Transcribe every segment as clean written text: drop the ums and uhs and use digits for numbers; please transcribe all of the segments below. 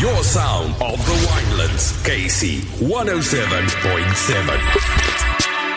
Your sound of the Winelands, KC 107.7.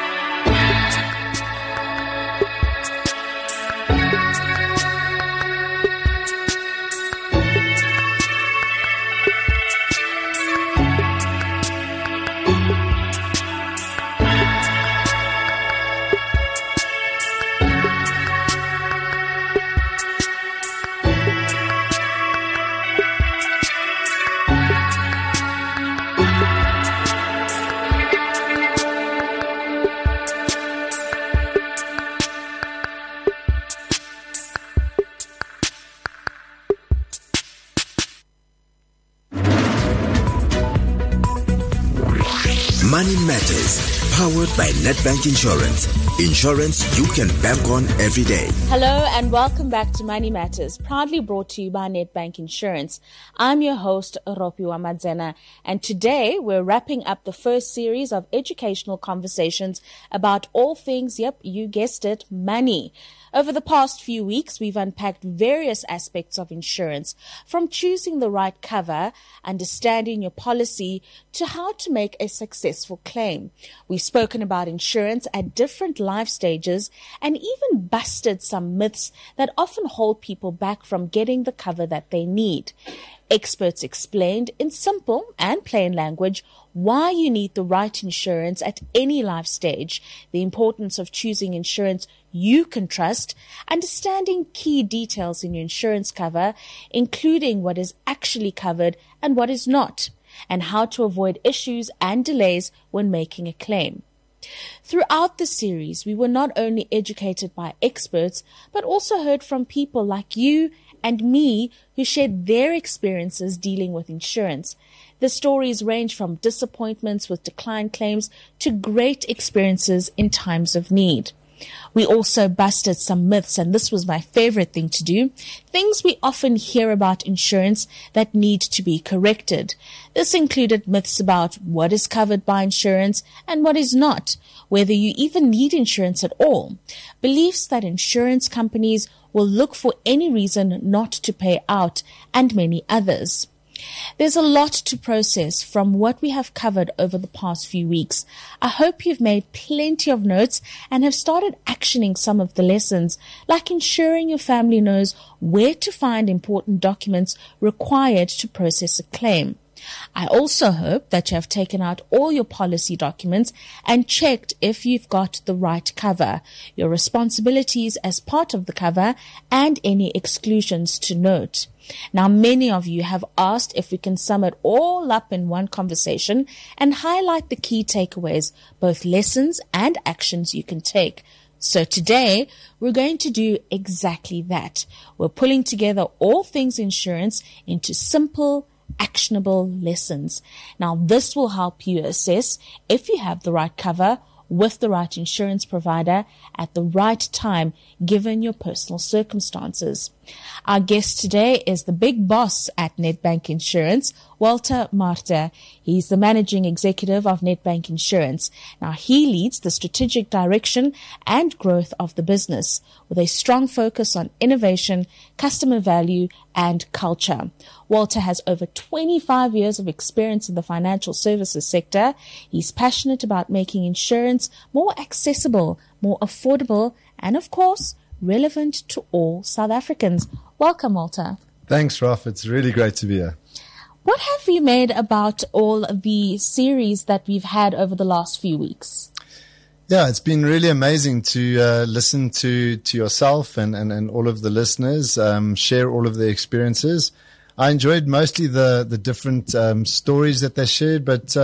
Money Matters, powered by Nedbank Insurance. Insurance you can bank on every day. Hello and welcome back to Money Matters, proudly brought to you by Nedbank Insurance. I'm your host, Ropiwa Madzena, and today we're wrapping up the first series of educational conversations about all things, yep, you guessed it, money. Over the past few weeks, we've unpacked various aspects of insurance, from choosing the right cover, understanding your policy, to how to make a successful claim. We've spoken about insurance at different life stages and even busted some myths that often hold people back from getting the cover that they need. Experts explained in simple and plain language why you need the right insurance at any life stage, the importance of choosing insurance you can trust, understanding key details in your insurance cover, including what is actually covered and what is not, and how to avoid issues and delays when making a claim. Throughout the series, we were not only educated by experts, but also heard from people like you and me who shared their experiences dealing with insurance. The stories range from disappointments with declined claims to great experiences in times of need. We also busted some myths, and this was my favorite thing to do, things we often hear about insurance that need to be corrected. This included myths about what is covered by insurance and what is not, whether you even need insurance at all, beliefs that insurance companies will look for any reason not to pay out, and many others. There's a lot to process from what we have covered over the past few weeks. I hope you've made plenty of notes and have started actioning some of the lessons, like ensuring your family knows where to find important documents required to process a claim. I also hope that you have taken out all your policy documents and checked if you've got the right cover, your responsibilities as part of the cover, and any exclusions to note. Now, many of you have asked if we can sum it all up in one conversation and highlight the key takeaways, both lessons and actions you can take. So today, we're going to do exactly that. We're pulling together all things insurance into simple, actionable lessons. Now, this will help you assess if you have the right cover with the right insurance provider at the right time, given your personal circumstances. Our guest today is the big boss at Nedbank Insurance, Walter Marta. He's the managing executive of Nedbank Insurance. Now, he leads the strategic direction and growth of the business with a strong focus on innovation, customer value, and culture. Walter has over 25 years of experience in the financial services sector. He's passionate about making insurance more accessible, more affordable, and of course, relevant to all South Africans. Welcome, Walter. Thanks, Raf. It's really great to be here. What have you made about all the series that we've had over the last few weeks? Yeah, it's been really amazing to listen to yourself and all of the listeners, share all of their experiences. I enjoyed mostly the different stories that they shared, but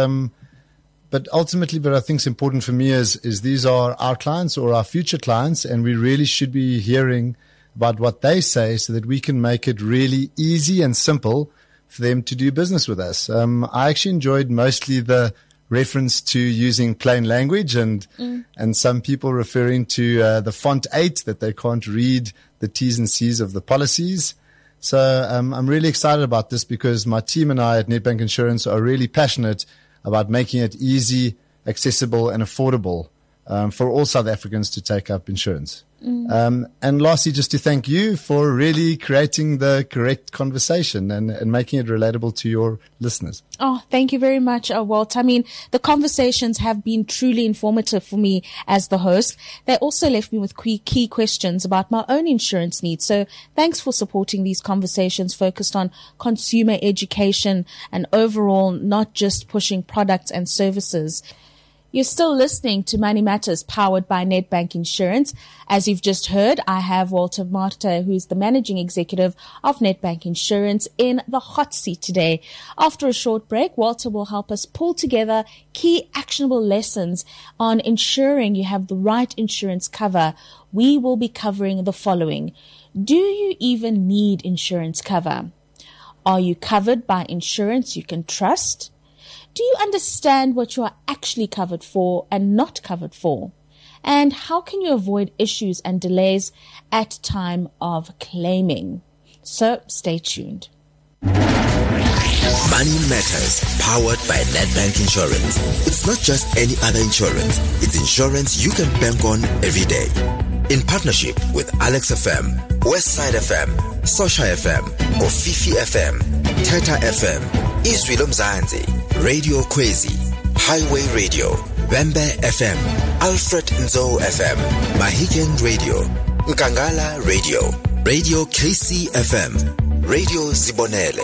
ultimately, what I think is important for me is these are our clients or our future clients, and we really should be hearing about what they say so that we can make it really easy and simple for them to do business with us. I actually enjoyed mostly the reference to using plain language and some people referring to the font 8, that they can't read the T's and C's of the policies. So I'm really excited about this because my team and I at Nedbank Insurance are really passionate about making it easy, accessible, and affordable for all South Africans to take up insurance. And lastly, just to thank you for really creating the correct conversation and making it relatable to your listeners. Oh, thank you very much, Walt. I mean, the conversations have been truly informative for me as the host. They also left me with key questions about my own insurance needs. So thanks for supporting these conversations focused on consumer education and overall not just pushing products and services. You're still listening to Money Matters, powered by Nedbank Insurance. As you've just heard, I have Walter Martha, who's the managing executive of Nedbank Insurance, in the hot seat today. After a short break, Walter will help us pull together key actionable lessons on ensuring you have the right insurance cover. We will be covering the following. Do you even need insurance cover? Are you covered by insurance you can trust? Do you understand what you are actually covered for and not covered for? And how can you avoid issues and delays at time of claiming? So stay tuned. Money Matters, powered by Nedbank Insurance. It's not just any other insurance. It's insurance you can bank on every day. In partnership with Alex FM, Westside FM, Sosha FM, Ofifi FM, Teta FM, Izwi Lomzansi, Radio Kwezi, Highway Radio, Wembe FM, Alfred Nzo FM, Mahikeng Radio, Nkangala Radio, Radio KC FM, Radio Zibonele.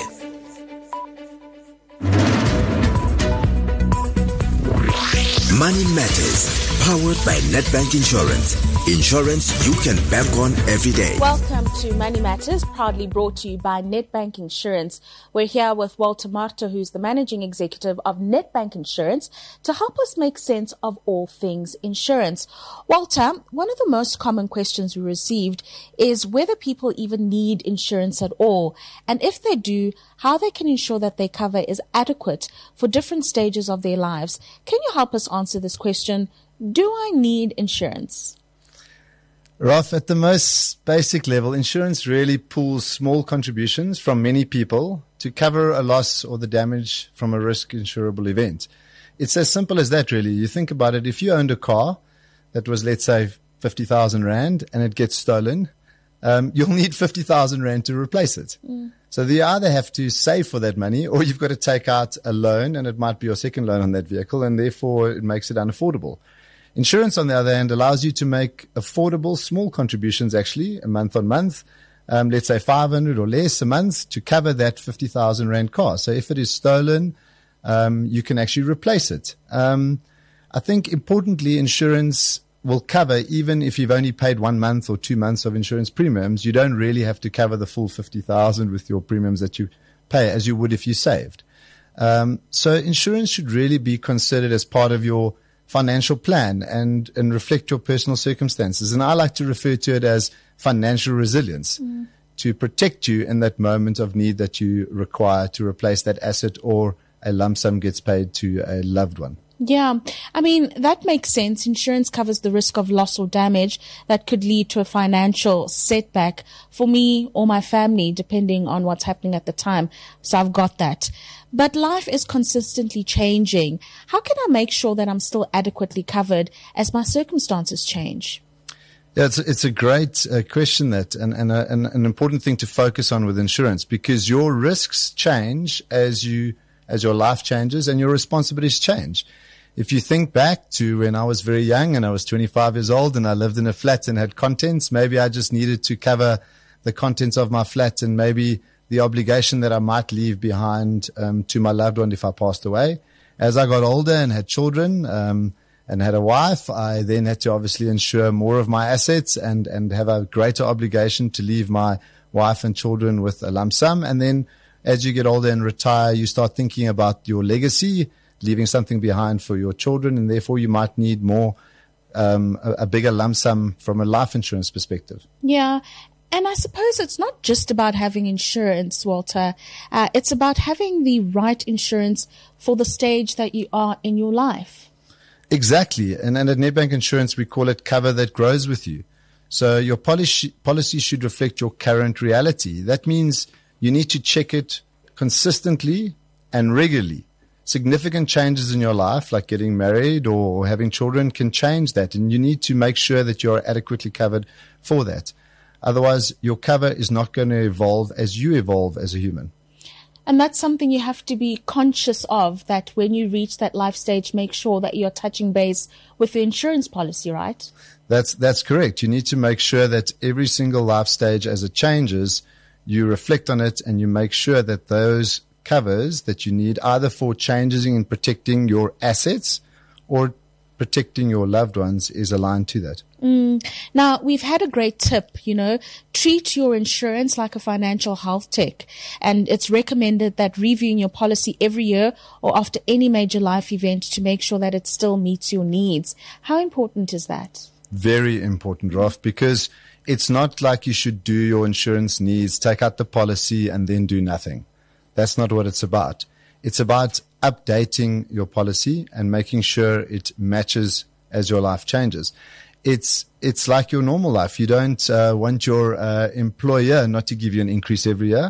Money Matters, powered by Nedbank Insurance. Insurance you can bank on every day. Welcome to Money Matters, proudly brought to you by Nedbank Insurance. We're here with Walter Martha, who's the managing executive of Nedbank Insurance, to help us make sense of all things insurance. Walter, one of the most common questions we received is whether people even need insurance at all, and if they do, how they can ensure that their cover is adequate for different stages of their lives. Can you help us answer this question? Do I need insurance? Ralph, at the most basic level, insurance really pools small contributions from many people to cover a loss or the damage from a risk insurable event. It's as simple as that, really. You think about it. If you owned a car that was, let's say, 50,000 Rand and it gets stolen, you'll need 50,000 Rand to replace it. So you either have to save for that money or you've got to take out a loan, and it might be your second loan on that vehicle, and therefore it makes it unaffordable. Insurance, on the other hand, allows you to make affordable small contributions, actually, a month on month, let's say 500 or less a month, to cover that 50,000 Rand car. So if it is stolen, you can actually replace it. I think importantly, insurance will cover even if you've only paid 1 month or 2 months of insurance premiums. You don't really have to cover the full 50,000 with your premiums that you pay, as you would if you saved. So insurance should really be considered as part of your financial plan and reflect your personal circumstances. And I like to refer to it as financial resilience to protect you in that moment of need that you require to replace that asset or a lump sum gets paid to a loved one. Yeah, I mean, that makes sense. Insurance covers the risk of loss or damage that could lead to a financial setback for me or my family, depending on what's happening at the time. So I've got that. But life is consistently changing. How can I make sure that I'm still adequately covered as my circumstances change? Yeah, it's a great question, that, and an important thing to focus on with insurance, because your risks change as your life changes and your responsibilities change. If you think back to when I was very young and I was 25 years old and I lived in a flat and had contents, maybe I just needed to cover the contents of my flat and maybe the obligation that I might leave behind to my loved one if I passed away. As I got older and had children and had a wife, I then had to obviously insure more of my assets and have a greater obligation to leave my wife and children with a lump sum. And then as you get older and retire, you start thinking about your legacy, leaving something behind for your children, and therefore you might need more, a bigger lump sum from a life insurance perspective. Yeah. And I suppose it's not just about having insurance, Walter. It's about having the right insurance for the stage that you are in your life. Exactly. And at Nedbank Insurance, we call it cover that grows with you. So your policy should reflect your current reality. That means you need to check it consistently and regularly significant changes in your life, like getting married or having children, can change that. And you need to make sure that you're adequately covered for that. Otherwise, your cover is not going to evolve as you evolve as a human. And that's something you have to be conscious of, that when you reach that life stage, make sure that you're touching base with the insurance policy, right? That's correct. You need to make sure that every single life stage as it changes, you reflect on it and you make sure that those covers that you need, either for changes in protecting your assets or protecting your loved ones, is aligned to that. Now, we've had a great tip, treat your insurance like a financial health check. And it's recommended that reviewing your policy every year or after any major life event to make sure that it still meets your needs. How important is that? Very important, Ralph, because it's not like you should do your insurance needs, take out the policy and then do nothing. That's not what it's about. It's about updating your policy and making sure it matches as your life changes. It's like your normal life. You don't want your employer not to give you an increase every year.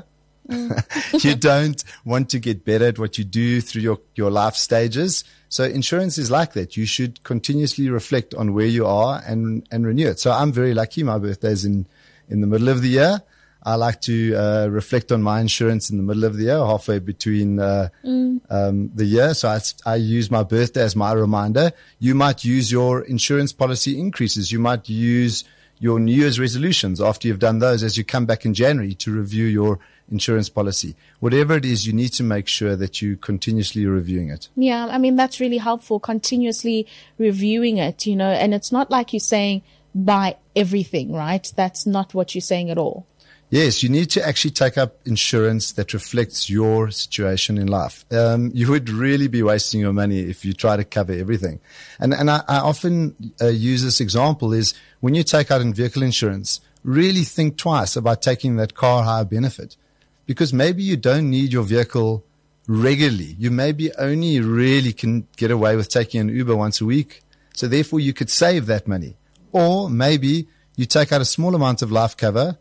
You don't want to get better at what you do through your life stages. So insurance is like that. You should continuously reflect on where you are and renew it. So I'm very lucky. My birthday's in the middle of the year. I like to reflect on my insurance in the middle of the year, halfway between the year. So I use my birthday as my reminder. You might use your insurance policy increases. You might use your New Year's resolutions after you've done those as you come back in January to review your insurance policy. Whatever it is, you need to make sure that you continuously reviewing it. Yeah, I mean, that's really helpful, continuously reviewing it, and it's not like you're saying buy everything, right? That's not what you're saying at all. Yes, you need to actually take up insurance that reflects your situation in life. You would really be wasting your money if you try to cover everything. And I often use this example is when you take out vehicle insurance, really think twice about taking that car hire benefit, because maybe you don't need your vehicle regularly. You maybe only really can get away with taking an Uber once a week. So therefore you could save that money. Or maybe you take out a small amount of life cover,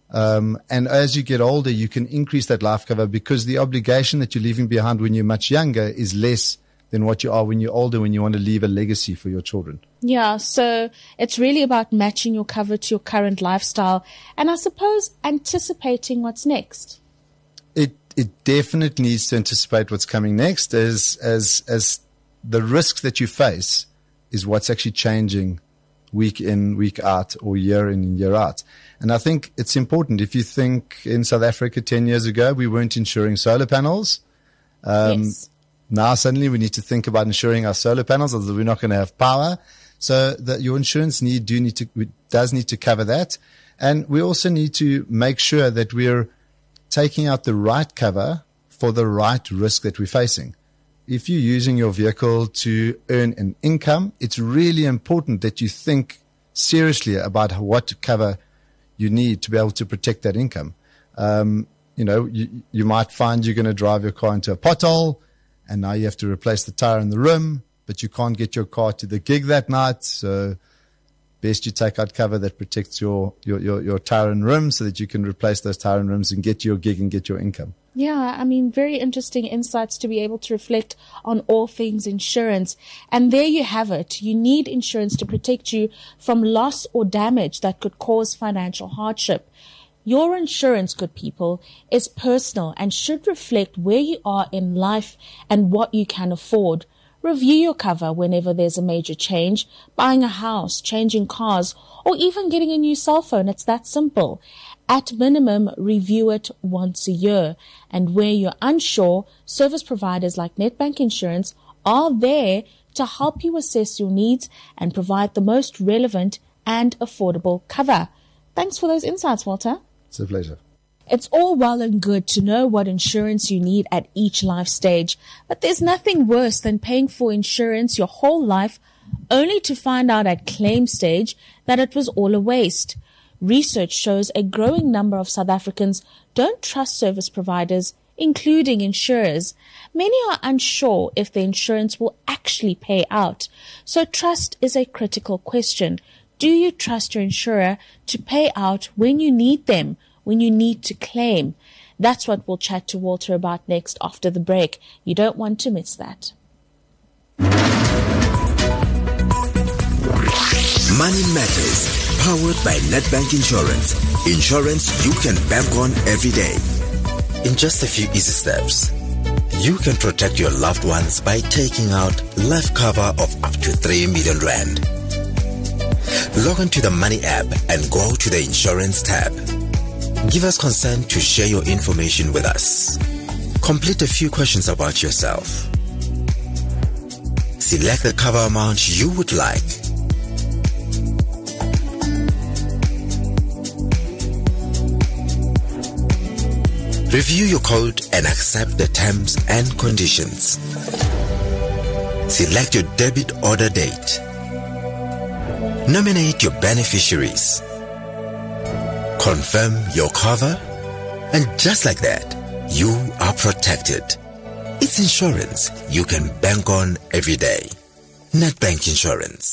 and as you get older, you can increase that life cover because the obligation that you're leaving behind when you're much younger is less than what you are when you're older, when you want to leave a legacy for your children. Yeah, so it's really about matching your cover to your current lifestyle and I suppose anticipating what's next. It definitely needs to anticipate what's coming next as the risks that you face is what's actually changing week in, week out, or year in and year out. And I think it's important. If you think in South Africa 10 years ago, we weren't insuring solar panels. Yes. Now suddenly we need to think about insuring our solar panels, otherwise we're not going to have power. So that your insurance does need to cover that. And we also need to make sure that we're taking out the right cover for the right risk that we're facing. If you're using your vehicle to earn an income, it's really important that you think seriously about what cover you need to be able to protect that income. You might find you're going to drive your car into a pothole and now you have to replace the tire and the rim, but you can't get your car to the gig that night. So best you take out cover that protects your tire and rim so that you can replace those tire and rims and get your gig and get your income. Yeah, I mean, very interesting insights to be able to reflect on all things insurance. And there you have it. You need insurance to protect you from loss or damage that could cause financial hardship. Your insurance, good people, is personal and should reflect where you are in life and what you can afford. Review your cover whenever there's a major change, buying a house, changing cars, or even getting a new cell phone. It's that simple. At minimum, review it once a year. And where you're unsure, service providers like Nedbank Insurance are there to help you assess your needs and provide the most relevant and affordable cover. Thanks for those insights, Walter. It's a pleasure. It's all well and good to know what insurance you need at each life stage, but there's nothing worse than paying for insurance your whole life only to find out at claim stage that it was all a waste. Research shows a growing number of South Africans don't trust service providers, including insurers. Many are unsure if the insurance will actually pay out. So trust is a critical question. Do you trust your insurer to pay out when you need them, when you need to claim? That's what we'll chat to Walter about next after the break. You don't want to miss that. Money Matters, powered by Nedbank Insurance. Insurance you can bank on every day. In just a few easy steps, you can protect your loved ones by taking out life cover of up to 3 million rand. Log on to the Money app and go to the Insurance tab. Give us consent to share your information with us. Complete a few questions about yourself. Select the cover amount you would like. Review your code and accept the terms and conditions. Select your debit order date. Nominate your beneficiaries. Confirm your cover, and just like that, you are protected. It's insurance you can bank on every day. Nedbank Insurance.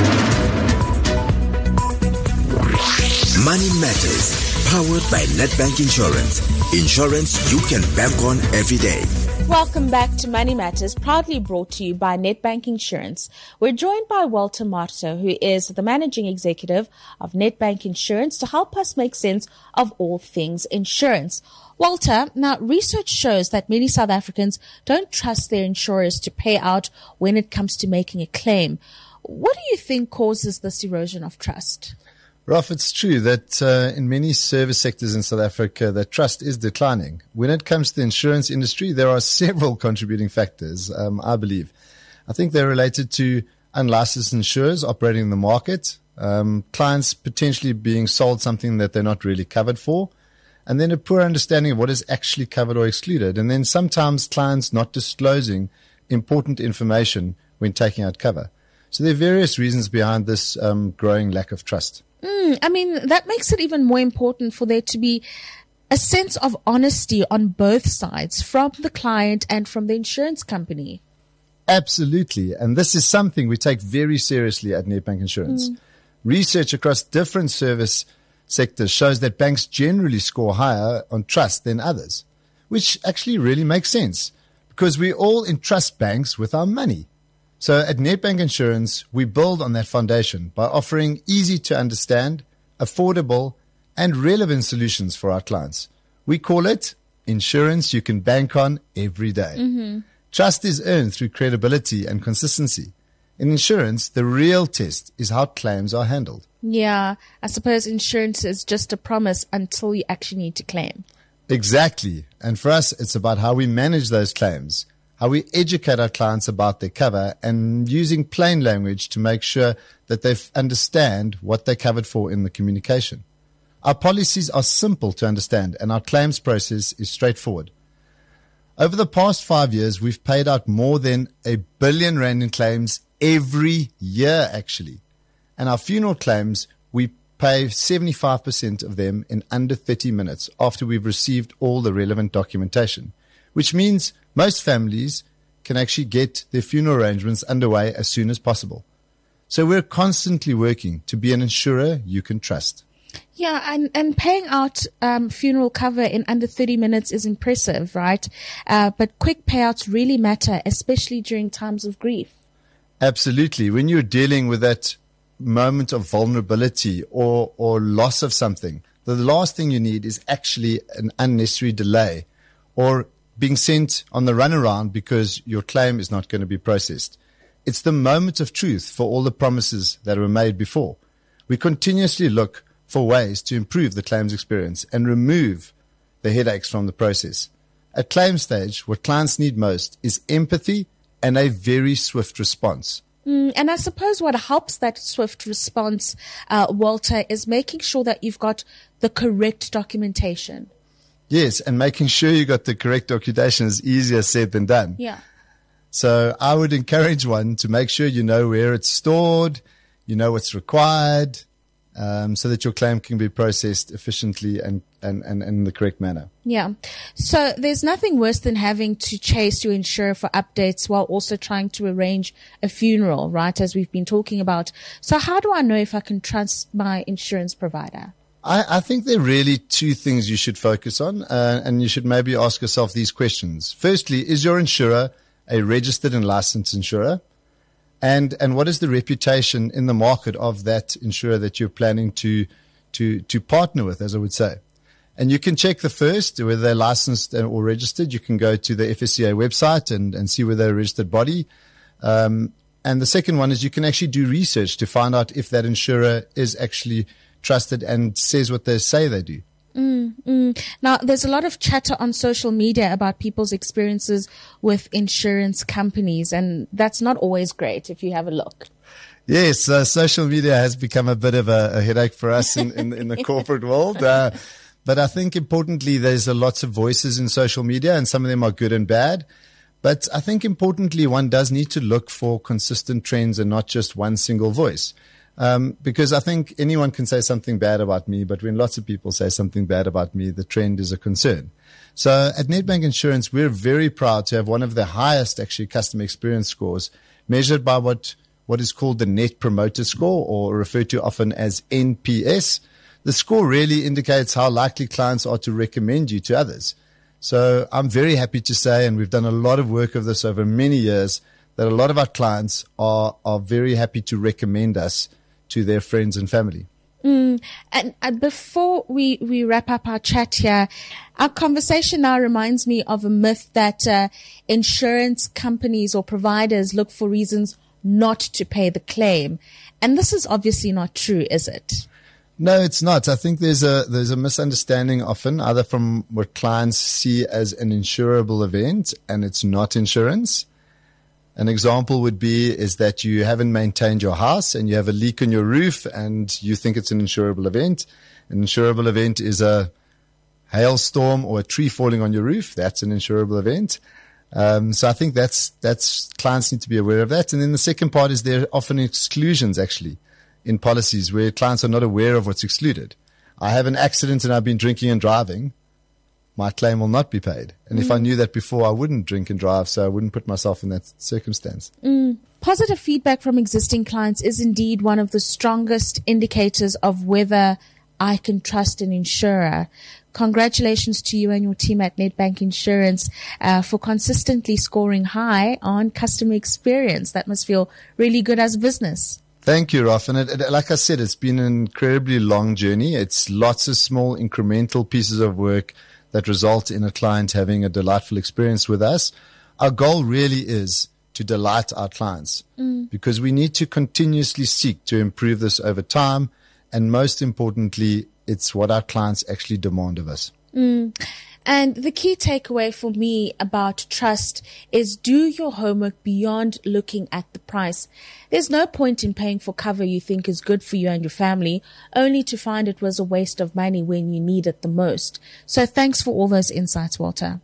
Money Matters, powered by Nedbank Insurance. Insurance you can bank on every day. Welcome back to Money Matters, proudly brought to you by Nedbank Insurance. We're joined by Walter Marto, who is the Managing Executive of Nedbank Insurance, to help us make sense of all things insurance. Walter, now research shows that many South Africans don't trust their insurers to pay out when it comes to making a claim. What do you think causes this erosion of trust? Rolf, it's true that in many service sectors in South Africa, that trust is declining. When it comes to the insurance industry, there are several contributing factors, I believe. I think they're related to unlicensed insurers operating in the market, clients potentially being sold something that they're not really covered for, and then a poor understanding of what is actually covered or excluded, and then sometimes clients not disclosing important information when taking out cover. So there are various reasons behind this growing lack of trust. I mean, that makes it even more important for there to be a sense of honesty on both sides, from the client and from the insurance company. Absolutely. And this is something we take very seriously at Nedbank Insurance. Research across different service sectors shows that banks generally score higher on trust than others, which actually really makes sense because we all entrust banks with our money. So at Nedbank Insurance, we build on that foundation by offering easy to understand, affordable, and relevant solutions for our clients. We call it insurance you can bank on every day. Trust is earned through credibility and consistency. In insurance, the real test is how claims are handled. Yeah, I suppose insurance is just a promise until you actually need to claim. Exactly. And for us, it's about how we manage those claims, how we educate our clients about their cover, and using plain language to make sure that they understand what they're covered for in the communication. Our policies are simple to understand, and our claims process is straightforward. Over the past 5 years, we've paid out more than R1 billion in claims every year, actually. And our funeral claims, we pay 75% of them in under 30 minutes after we've received all the relevant documentation, which means most families can actually get their funeral arrangements underway as soon as possible. So we're constantly working to be an insurer you can trust. Yeah, and paying out funeral cover in under 30 minutes is impressive, right? But quick payouts really matter, especially during times of grief. Absolutely. When you're dealing with that moment of vulnerability or loss of something, the last thing you need is actually an unnecessary delay or being sent on the runaround because your claim is not going to be processed. It's the moment of truth for all the promises that were made before. We continuously look for ways to improve the claims experience and remove the headaches from the process. At claim stage, what clients need most is empathy and a very swift response. And I suppose what helps that swift response, Walter, is making sure that you've got the correct documentation. Yes, and making sure you got the correct documentation is easier said than done. Yeah. So I would encourage one to make sure you know where it's stored, you know what's required, so that your claim can be processed efficiently and in the correct manner. Yeah. So there's nothing worse than having to chase your insurer for updates while also trying to arrange a funeral, right, as we've been talking about. So how do I know if I can trust my insurance provider? I think there are really two things you should focus on, and you should maybe ask yourself these questions. Firstly, is your insurer a registered and licensed insurer? And what is the reputation in the market of that insurer that you're planning to partner with, as I would say? And you can check the first, whether they're licensed or registered. You can go to the FSCA website and see whether they're a registered body. And the second one is you can actually do research to find out if that insurer is actually trusted and says what they say they do. Now, there's a lot of chatter on social media about people's experiences with insurance companies, and that's not always great if you have a look. Yes, social media has become a bit of a headache for us in the corporate world. But I think importantly, there's lots of voices in social media, and some of them are good and bad. But I think importantly, one does need to look for consistent trends and not just one single voice. Because I think anyone can say something bad about me, but when lots of people say something bad about me, the trend is a concern. So at Nedbank Insurance, we're very proud to have one of the highest actually customer experience scores measured by what is called the Net Promoter Score, or referred to often as NPS. The score really indicates how likely clients are to recommend you to others. So I'm very happy to say, and we've done a lot of work of this over many years, that a lot of our clients are very happy to recommend us to their friends and family. And before we wrap up our chat here, our conversation now reminds me of a myth that insurance companies or providers look for reasons not to pay the claim. And this is obviously not true, is it? No, it's not. I think there's a misunderstanding often, either from what clients see as an insurable event and it's not insurance. An example would be is that you haven't maintained your house and you have a leak in your roof and you think it's an insurable event. An insurable event is a hailstorm or a tree falling on your roof. That's an insurable event. So I think that's clients need to be aware of that. And then the second part is there are often exclusions actually in policies where clients are not aware of what's excluded. I have an accident and I've been drinking and driving. My claim will not be paid. And if I knew that before, I wouldn't drink and drive, so I wouldn't put myself in that circumstance. Positive feedback from existing clients is indeed one of the strongest indicators of whether I can trust an insurer. Congratulations to you and your team at Nedbank Insurance for consistently scoring high on customer experience. That must feel really good as a business. Thank you, Raf. And like I said, it's been an incredibly long journey. It's lots of small incremental pieces of work that result in a client having a delightful experience with us. Our goal really is to delight our clients because we need to continuously seek to improve this over time. And most importantly, it's what our clients actually demand of us. And the key takeaway for me about trust is do your homework beyond looking at the price. There's no point in paying for cover you think is good for you and your family, only to find it was a waste of money when you need it the most. So thanks for all those insights, Walter.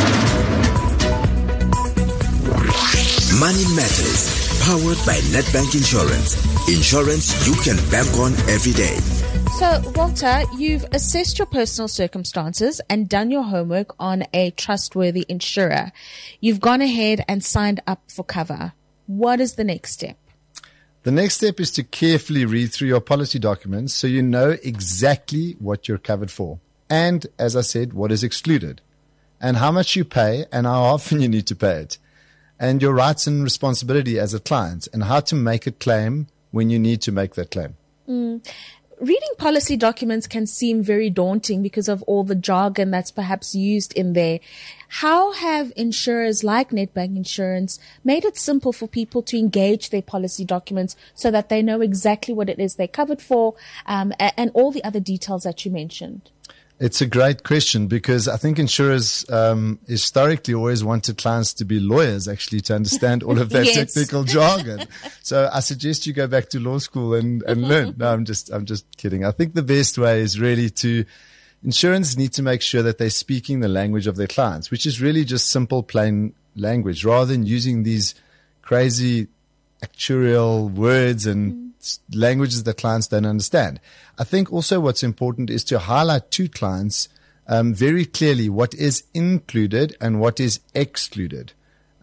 Money Matters, powered by Nedbank Insurance. Insurance you can bank on every day. So, Walter, you've assessed your personal circumstances and done your homework on a trustworthy insurer. You've gone ahead and signed up for cover. What is the next step? The next step is to carefully read through your policy documents so you know exactly what you're covered for. And, as I said, what is excluded. And how much you pay and how often you need to pay it. And your rights and responsibility as a client and how to make a claim when you need to make that claim. Reading policy documents can seem very daunting because of all the jargon that's perhaps used in there. How have insurers like Nedbank Insurance made it simple for people to engage their policy documents so that they know exactly what it is they're covered for, and all the other details that you mentioned? It's a great question because I think insurers historically always wanted clients to be lawyers, actually, to understand all of that Yes. technical jargon. So I suggest you go back to law school and learn. No, I'm just kidding. I think the best way is really insurance need to make sure that they're speaking the language of their clients, which is really just simple, plain language, rather than using these crazy actuarial words and languages that clients don't understand. I think also what's important is to highlight to clients very clearly what is included and what is excluded.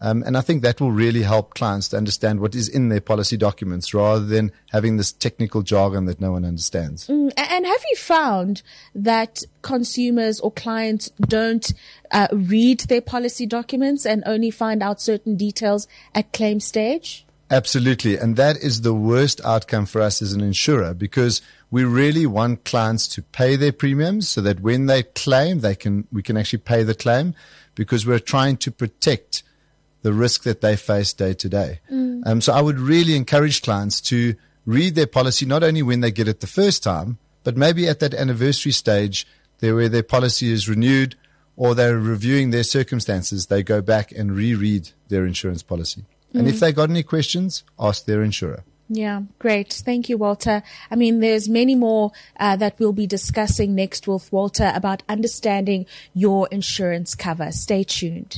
And I think that will really help clients to understand what is in their policy documents rather than having this technical jargon that no one understands. And have you found that consumers or clients don't read their policy documents and only find out certain details at claim stage? Absolutely. And that is the worst outcome for us as an insurer, because we really want clients to pay their premiums so that when they claim, we can actually pay the claim, because we're trying to protect the risk that they face day to day. So I would really encourage clients to read their policy, not only when they get it the first time, but maybe at that anniversary stage there where their policy is renewed or they're reviewing their circumstances, they go back and reread their insurance policy. And if they got any questions, ask their insurer. Yeah, great. Thank you, Walter. I mean, there's many more that we'll be discussing next with Walter about understanding your insurance cover. Stay tuned.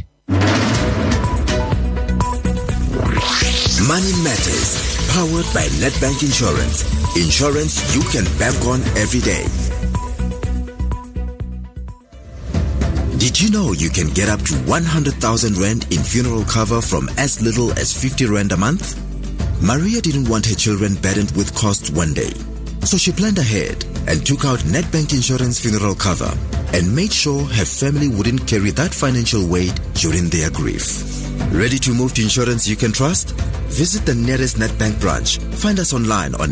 Money Matters, powered by Nedbank Insurance. Insurance you can bank on every day. Did you know you can get up to 100,000 Rand in funeral cover from as little as 50 Rand a month? Maria didn't want her children burdened with costs one day. So she planned ahead and took out Nedbank Insurance funeral cover and made sure her family wouldn't carry that financial weight during their grief. Ready to move to insurance you can trust? Visit the nearest Nedbank branch. Find us online on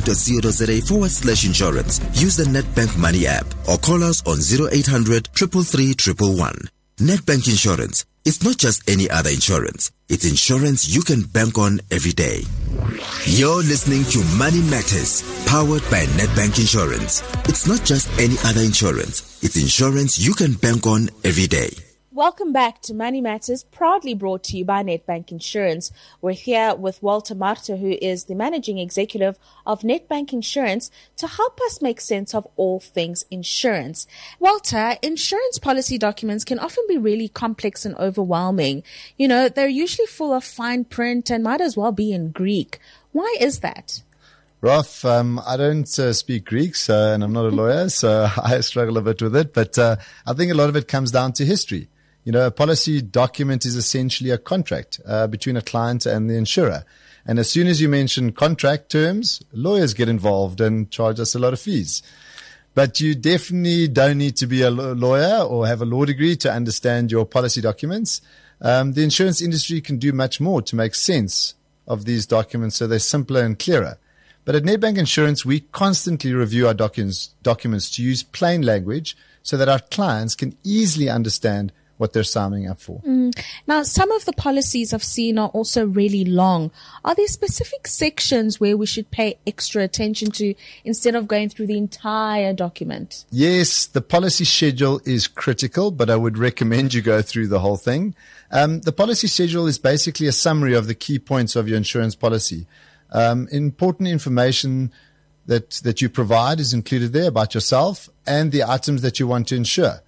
nedbank.co.za/insurance. Use the Nedbank Money app or call us on 0800 333 111. Nedbank Insurance. It's not just any other insurance. It's insurance you can bank on every day. You're listening to Money Matters, powered by Nedbank Insurance. It's not just any other insurance. It's insurance you can bank on every day. Welcome back to Money Matters, proudly brought to you by Nedbank Insurance. We're here with Walter Marto, who is the Managing Executive of Nedbank Insurance, to help us make sense of all things insurance. Walter, insurance policy documents can often be really complex and overwhelming. You know, they're usually full of fine print and might as well be in Greek. Why is that? Ralph, I don't speak Greek, and I'm not a lawyer, so I struggle a bit with it. But I think a lot of it comes down to history. You know, a policy document is essentially a contract between a client and the insurer. And as soon as you mention contract terms, lawyers get involved and charge us a lot of fees. But you definitely don't need to be a lawyer or have a law degree to understand your policy documents. The insurance industry can do much more to make sense of these documents so they're simpler and clearer. But at Nedbank Insurance, we constantly review our documents to use plain language so that our clients can easily understand what they're signing up for. Now, some of the policies I've seen are also really long. Are there specific sections where we should pay extra attention to instead of going through the entire document? Yes, the policy schedule is critical, but I would recommend you go through the whole thing. The policy schedule is basically a summary of the key points of your insurance policy. Important information that you provide is included there about yourself and the items that you want to insure.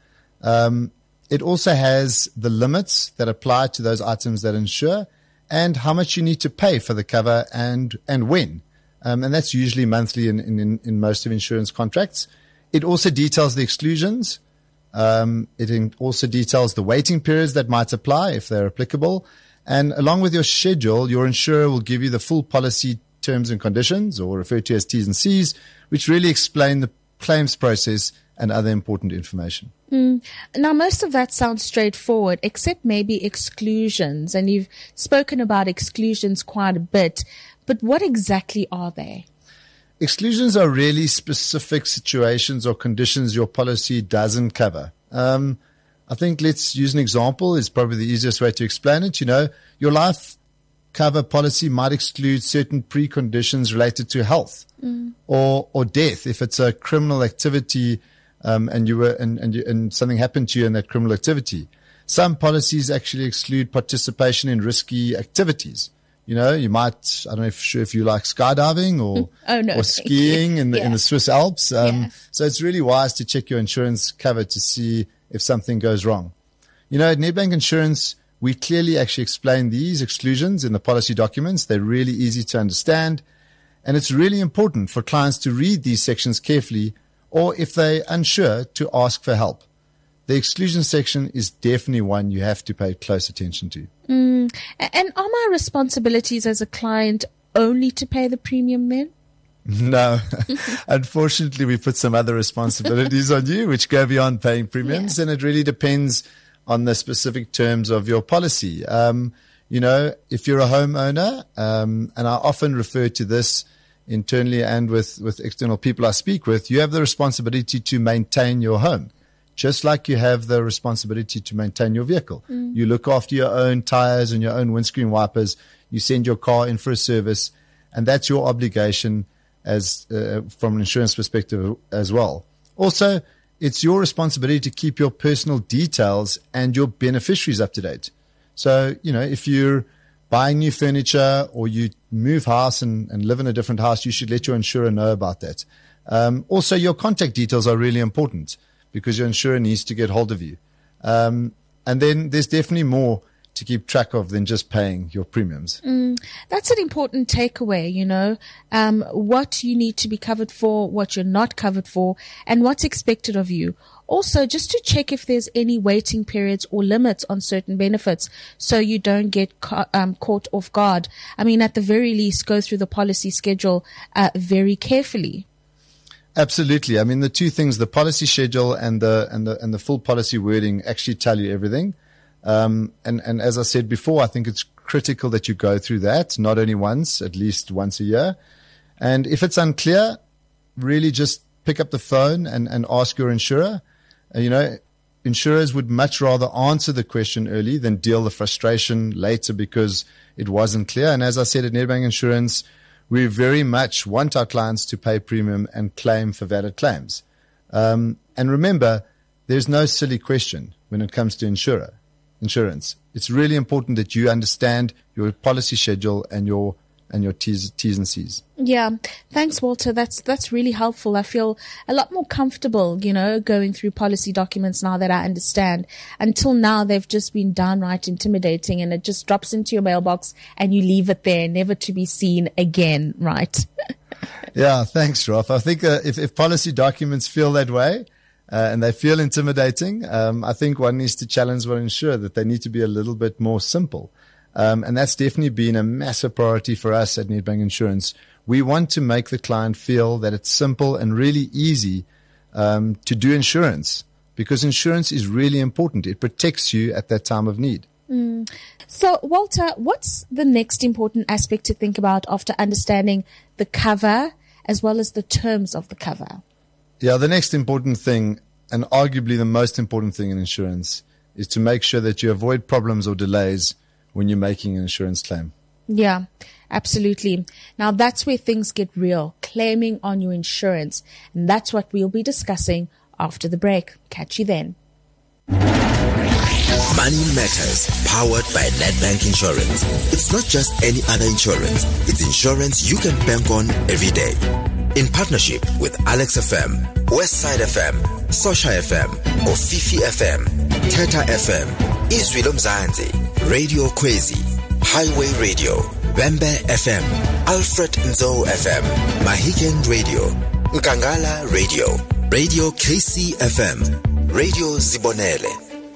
It also has the limits that apply to those items that insure and how much you need to pay for the cover and when. And that's usually monthly in most of insurance contracts. It also details the exclusions. It also details the waiting periods that might apply if they're applicable. And along with your schedule, your insurer will give you the full policy terms and conditions, or referred to as T's and C's, which really explain the claims process and other important information. Now, most of that sounds straightforward, except maybe exclusions. And you've spoken about exclusions quite a bit. But what exactly are they? Exclusions are really specific situations or conditions your policy doesn't cover. I think let's use an example. It's probably the easiest way to explain it. You know, your life cover policy might exclude certain preconditions related to health or death if it's a criminal activity and something happened to you in that criminal activity. Some policies actually exclude participation in risky activities. You know, you might, I don't know if you like skydiving or skiing in the Swiss Alps. So it's really wise to check your insurance cover to see if something goes wrong. You know, at Nedbank Insurance, we clearly actually explain these exclusions in the policy documents. They're really easy to understand. And it's really important for clients to read these sections carefully, or if they're unsure, to ask for help. The exclusion section is definitely one you have to pay close attention to. And are my responsibilities as a client only to pay the premium then? No. Unfortunately, we put some other responsibilities on you, which go beyond paying premiums, and it really depends on the specific terms of your policy. If you're a homeowner, and I often refer to this internally and with external people I speak with, you have the responsibility to maintain your home, just like you have the responsibility to maintain your vehicle. You look after your own tires and your own windscreen wipers. You send your car in for a service, and that's your obligation as from an insurance perspective as well. Also, it's your responsibility to keep your personal details and your beneficiaries up to date. So, if you're buying new furniture or you move house and live in a different house, you should let your insurer know about that. Also, your contact details are really important because your insurer needs to get hold of you. And then there's definitely more to keep track of than just paying your premiums. That's an important takeaway, what you need to be covered for, what you're not covered for, and what's expected of you. Also, just to check if there's any waiting periods or limits on certain benefits so you don't get caught off guard. I mean, at the very least, go through the policy schedule very carefully. Absolutely. I mean, the two things, the policy schedule and the full policy wording actually tell you everything. And as I said before, I think it's critical that you go through that, not only once, at least once a year. And if it's unclear, really just pick up the phone and ask your insurer. Insurers would much rather answer the question early than deal the frustration later because it wasn't clear. And as I said at Nedbank Insurance, we very much want our clients to pay premium and claim for valid claims. And remember, there's no silly question when it comes to insurance. It's really important that you understand your policy schedule and your T's and C's. Yeah. Thanks, Walter. That's really helpful. I feel a lot more comfortable, going through policy documents now that I understand. Until now, they've just been downright intimidating and it just drops into your mailbox and you leave it there, never to be seen again, right? Yeah. Thanks, Rolf. I think if policy documents feel that way, and they feel intimidating, I think one needs to challenge one insurer that they need to be a little bit more simple. And that's definitely been a massive priority for us at Nedbank Insurance. We want to make the client feel that it's simple and really easy to do insurance because insurance is really important. It protects you at that time of need. So, Walter, what's the next important aspect to think about after understanding the cover as well as the terms of the cover? Yeah, the next important thing, and arguably the most important thing in insurance, is to make sure that you avoid problems or delays when you're making an insurance claim. Yeah, absolutely. Now that's where things get real, claiming on your insurance. And that's what we'll be discussing after the break. Catch you then. Money Matters, powered by Nedbank Insurance. It's not just any other insurance. It's insurance you can bank on every day. In partnership with Alex FM, Westside FM, Sosha FM, Ofifi FM, Theta FM, Izwi Lomzansi, Radio Kwezi, Highway Radio, Wembe FM, Alfred Nzo FM, Mahiken Radio, Nkangala Radio, Radio KC FM, Radio Zibonele.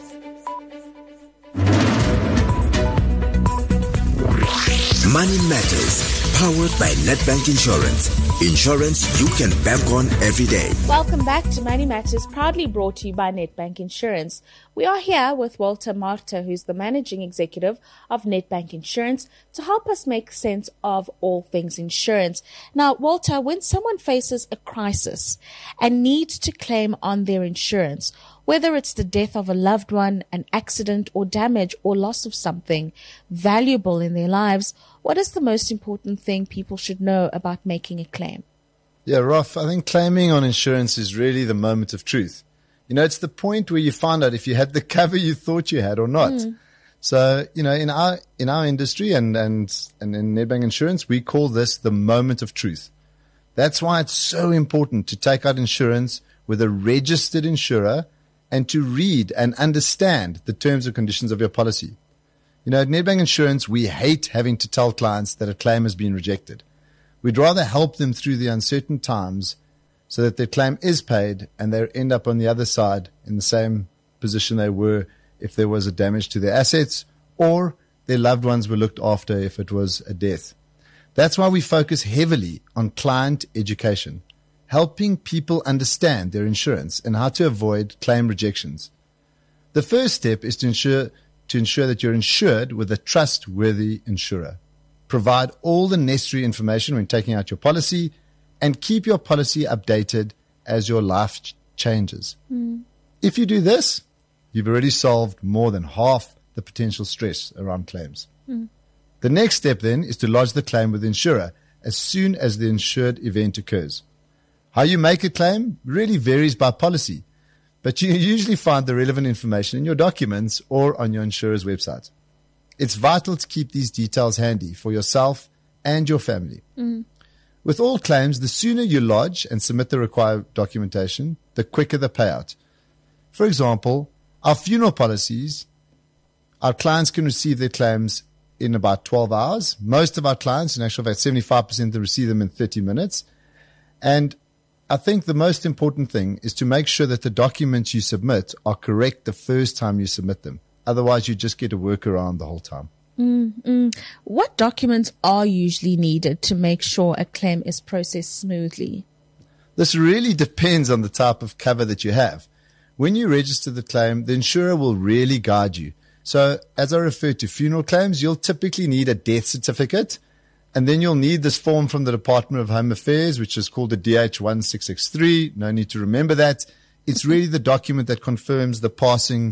Money Matters, powered by Nedbank Insurance. Insurance you can bank on every day. Welcome back to Money Matters, proudly brought to you by Nedbank Insurance. We are here with Walter Marta, who's the Managing Executive of Nedbank Insurance, to help us make sense of all things insurance. Now, Walter, when someone faces a crisis and needs to claim on their insurance, whether it's the death of a loved one, an accident or damage or loss of something valuable in their lives, what is the most important thing people should know about making a claim? Yeah, Rolf, I think claiming on insurance is really the moment of truth. It's the point where you find out if you had the cover you thought you had or not. So, in our industry and in Nedbank Insurance, we call this the moment of truth. That's why it's so important to take out insurance with a registered insurer and to read and understand the terms and conditions of your policy. At Nedbank Insurance, we hate having to tell clients that a claim has been rejected. We'd rather help them through the uncertain times so that their claim is paid and they end up on the other side in the same position they were if there was a damage to their assets or their loved ones were looked after if it was a death. That's why we focus heavily on client education, helping people understand their insurance and how to avoid claim rejections. The first step is to ensure that you're insured with a trustworthy insurer. Provide all the necessary information when taking out your policy and keep your policy updated as your life changes. If you do this, you've already solved more than half the potential stress around claims. The next step then is to lodge the claim with the insurer as soon as the insured event occurs. How you make a claim really varies by policy, but you usually find the relevant information in your documents or on your insurer's website. It's vital to keep these details handy for yourself and your family. With all claims, the sooner you lodge and submit the required documentation, the quicker the payout. For example, our funeral policies, our clients can receive their claims in about 12 hours. Most of our clients, in actual fact, 75% of them receive them in 30 minutes. And I think the most important thing is to make sure that the documents you submit are correct the first time you submit them. Otherwise, you just get a workaround the whole time. What documents are usually needed to make sure a claim is processed smoothly? This really depends on the type of cover that you have. When you register the claim, the insurer will really guide you. So as I referred to funeral claims, you'll typically need a death certificate, and then you'll need this form from the Department of Home Affairs, which is called the DH1663. No need to remember that. It's really the document that confirms the passing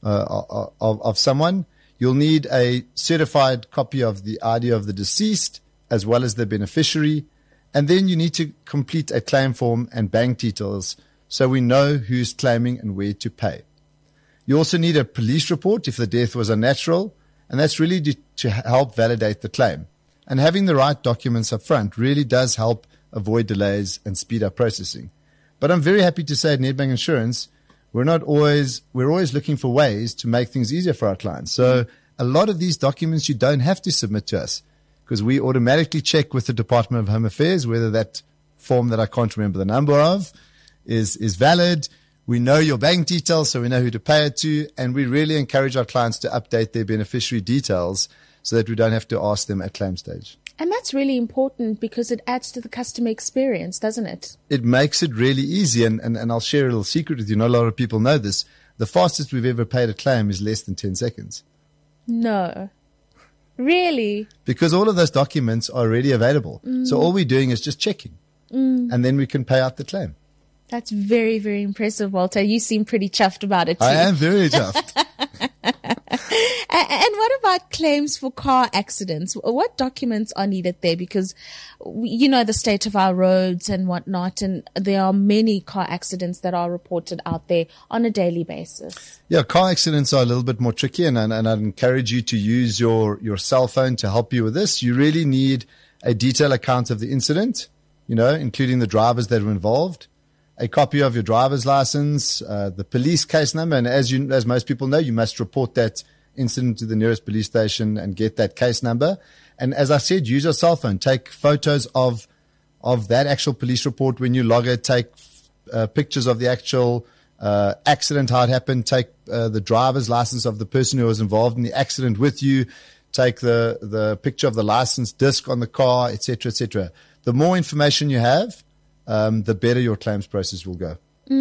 of someone. You'll need a certified copy of the ID of the deceased as well as the beneficiary. And then you need to complete a claim form and bank details so we know who's claiming and where to pay. You also need a police report if the death was unnatural, and that's really to help validate the claim. And having the right documents up front really does help avoid delays and speed up processing. But I'm very happy to say at Nedbank Insurance, we're always looking for ways to make things easier for our clients. So a lot of these documents you don't have to submit to us because we automatically check with the Department of Home Affairs whether that form that I can't remember the number of is valid. We know your bank details, so we know who to pay it to, and we really encourage our clients to update their beneficiary details so that we don't have to ask them at claim stage. And that's really important because it adds to the customer experience, doesn't it? It makes it really easy, and I'll share a little secret with you. Not a lot of people know this. The fastest we've ever paid a claim is less than 10 seconds. No. Really? Because all of those documents are already available. So all we're doing is just checking, and then we can pay out the claim. That's very, very impressive, Walter. You seem pretty chuffed about it too. I am very chuffed. And what about claims for car accidents? What documents are needed there? Because you know the state of our roads and whatnot, and there are many car accidents that are reported out there on a daily basis. Yeah, car accidents are a little bit more tricky, and I'd encourage you to use your cell phone to help you with this. You really need a detailed account of the incident, including the drivers that were involved, a copy of your driver's license, the police case number, and as most people know, you must report that incident to the nearest police station and get that case number. And as I said, use your cell phone. Take photos of that actual police report when you log it. Take pictures of the actual accident, how it happened. Take the driver's license of the person who was involved in the accident with you. Take the picture of the license disc on the car, etc., etc. The more information you have, the better your claims process will go.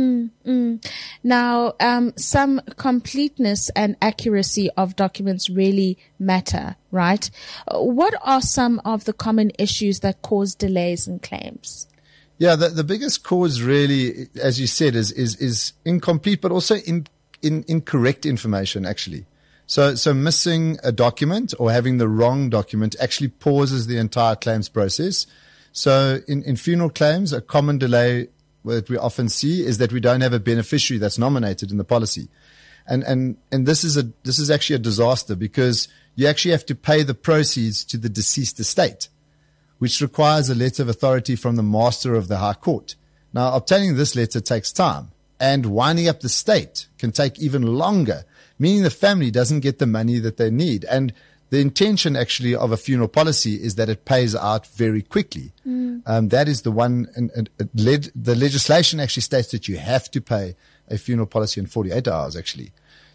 Now, some completeness and accuracy of documents really matter, right? What are some of the common issues that cause delays in claims? Yeah, the biggest cause really, as you said, is incomplete, but also incorrect information, actually. So missing a document or having the wrong document actually pauses the entire claims process. So in funeral claims, a common delay that we often see is that we don't have a beneficiary that's nominated in the policy. And this is actually a disaster because you actually have to pay the proceeds to the deceased estate, which requires a letter of authority from the master of the High Court. Now, obtaining this letter takes time, and winding up the estate can take even longer, meaning the family doesn't get the money that they need. And the intention actually of a funeral policy is that it pays out very quickly. That is the one, and the legislation actually states that you have to pay a funeral policy in 48 hours actually.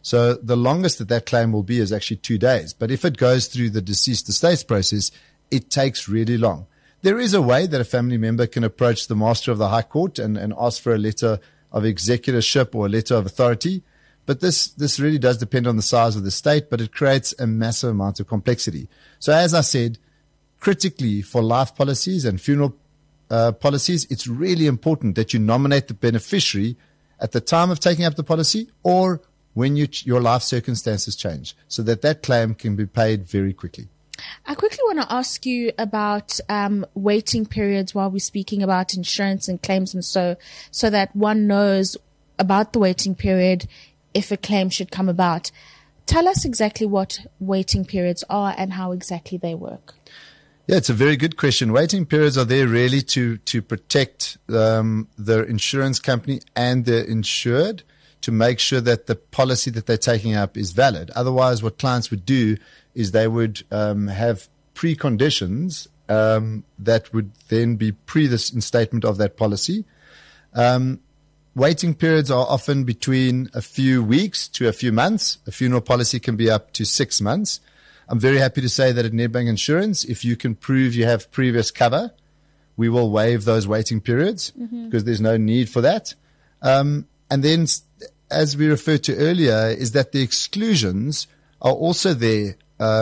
So the longest that claim will be is actually 2 days. But if it goes through the deceased estates process, it takes really long. There is a way that a family member can approach the Master of the High Court and ask for a letter of executorship or a letter of authority. But this really does depend on the size of the estate, but it creates a massive amount of complexity. So as I said, critically for life policies and funeral policies, it's really important that you nominate the beneficiary at the time of taking up the policy or when your life circumstances change, so that claim can be paid very quickly. I quickly want to ask you about waiting periods while we're speaking about insurance and claims, and so that one knows about the waiting period if a claim should come about. Tell us exactly what waiting periods are and how exactly they work. Yeah, it's a very good question. Waiting periods are there really to protect the insurance company and the insured, to make sure that the policy that they're taking up is valid. Otherwise, what clients would do is they would have preconditions that would then be pre this instatement of that policy. Waiting periods are often between a few weeks to a few months. A funeral policy can be up to 6 months. I'm very happy to say that at Nedbank Insurance, if you can prove you have previous cover, we will waive those waiting periods because there's no need for that. And then, as we referred to earlier, is that the exclusions are also there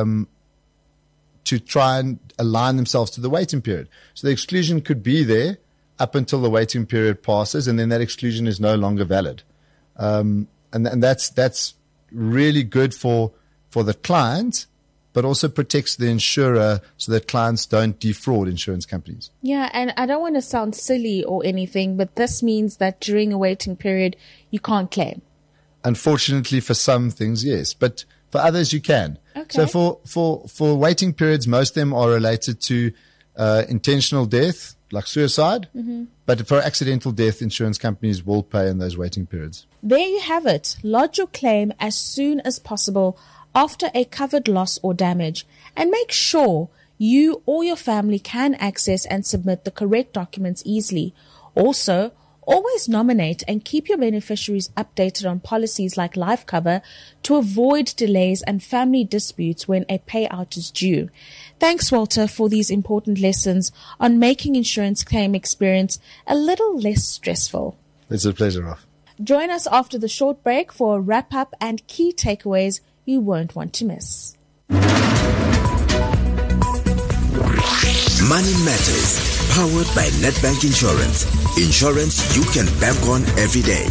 to try and align themselves to the waiting period. So the exclusion could be there up until the waiting period passes, and then that exclusion is no longer valid. And that's really good for the client, but also protects the insurer so that clients don't defraud insurance companies. Yeah, and I don't want to sound silly or anything, but this means that during a waiting period, you can't claim. Unfortunately, for some things, yes, but for others, you can. Okay. So for waiting periods, most of them are related to intentional death, like suicide, but for accidental death, insurance companies will pay in those waiting periods. There you have it. Lodge your claim as soon as possible after a covered loss or damage, and make sure you or your family can access and submit the correct documents easily. Also, always nominate and keep your beneficiaries updated on policies like life cover to avoid delays and family disputes when a payout is due. Thanks, Walter, for these important lessons on making insurance claim experience a little less stressful. It's a pleasure, Ralph. Join us after the short break for a wrap-up and key takeaways you won't want to miss. Money Matters, powered by Nedbank Insurance. Insurance you can bank on every day.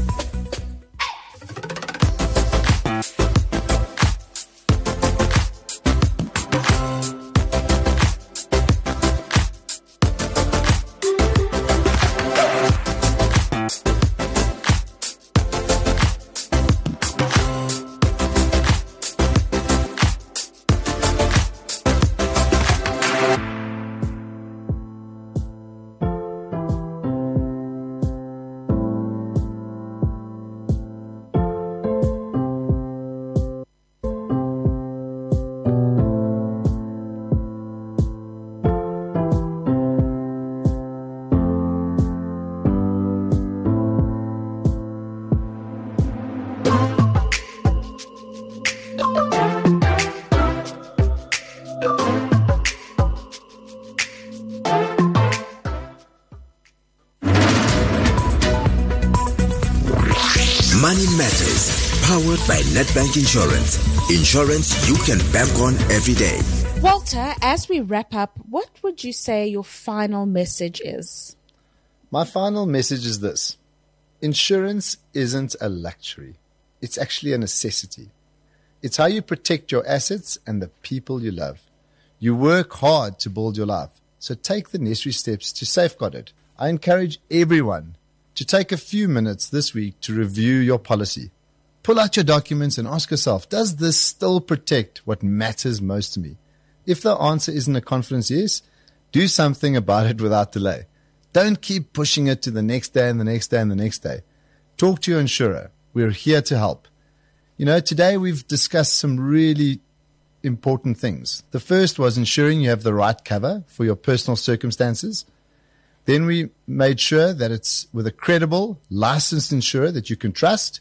Money Matters, powered by Nedbank Insurance. Insurance you can bank on every day. Walter, as we wrap up, what would you say your final message is? My final message is this. Insurance isn't a luxury. It's actually a necessity. It's how you protect your assets and the people you love. You work hard to build your life, so take the necessary steps to safeguard it. I encourage everyone to take a few minutes this week to review your policy. Pull out your documents and ask yourself, does this still protect what matters most to me? If the answer isn't a confident yes, do something about it without delay. Don't keep pushing it to the next day and the next day and the next day. Talk to your insurer. We're here to help. You know, today we've discussed some really important things. The first was ensuring you have the right cover for your personal circumstances. Then we made sure that it's with a credible, licensed insurer that you can trust.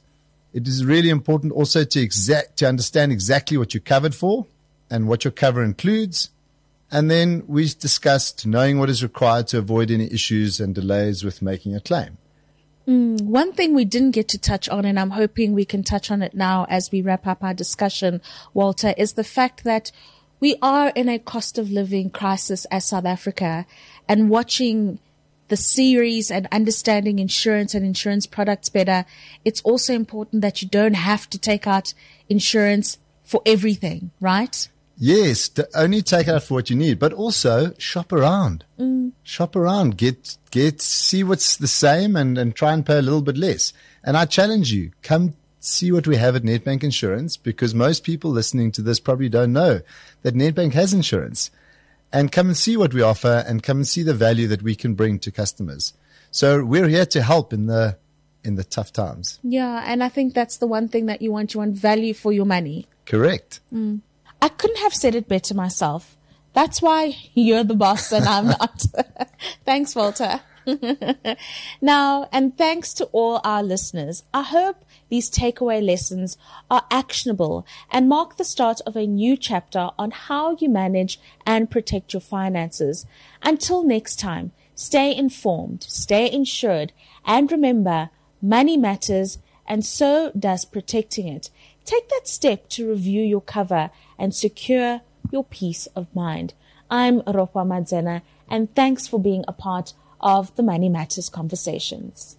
It is really important also to understand exactly what you're covered for and what your cover includes. And then we discussed knowing what is required to avoid any issues and delays with making a claim. One thing we didn't get to touch on, and I'm hoping we can touch on it now as we wrap up our discussion, Walter, is the fact that we are in a cost of living crisis as South Africa, and watching the series and understanding insurance and insurance products better, it's also important that you don't have to take out insurance for everything, right? Yes, only take out for what you need, but also shop around. Shop around, see what's the same and try and pay a little bit less. And I challenge you, come see what we have at Nedbank Insurance, because most people listening to this probably don't know that Nedbank has insurance. And come and see what we offer and come and see the value that we can bring to customers. So we're here to help in the tough times. Yeah, and I think that's the one thing that you want. You want value for your money. Correct. I couldn't have said it better myself. That's why you're the boss and I'm not. Thanks, Walter. Now, and thanks to all our listeners. I hope these takeaway lessons are actionable and mark the start of a new chapter on how you manage and protect your finances. Until next time, stay informed, stay insured, and remember, money matters, and so does protecting it. Take that step to review your cover and secure your peace of mind. I'm Ropwa Madzena, and thanks for being a part of the Money Matters conversations.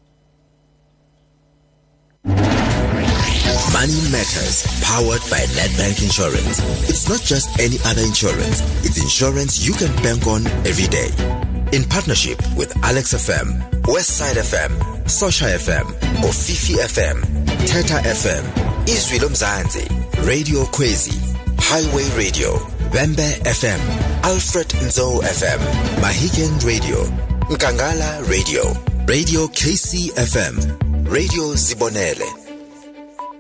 Money Matters, powered by Nedbank Insurance. It's not just any other insurance. It's insurance you can bank on every day. In partnership with Alex FM, Westside FM, Social FM, Ofifi FM, Theta FM, Izwi Lomzansi, Radio Kwezi, Highway Radio, Wembe FM, Alfred Nzo FM, Mahiken Radio, Nkangala Radio, Radio KC FM, Radio Zibonele,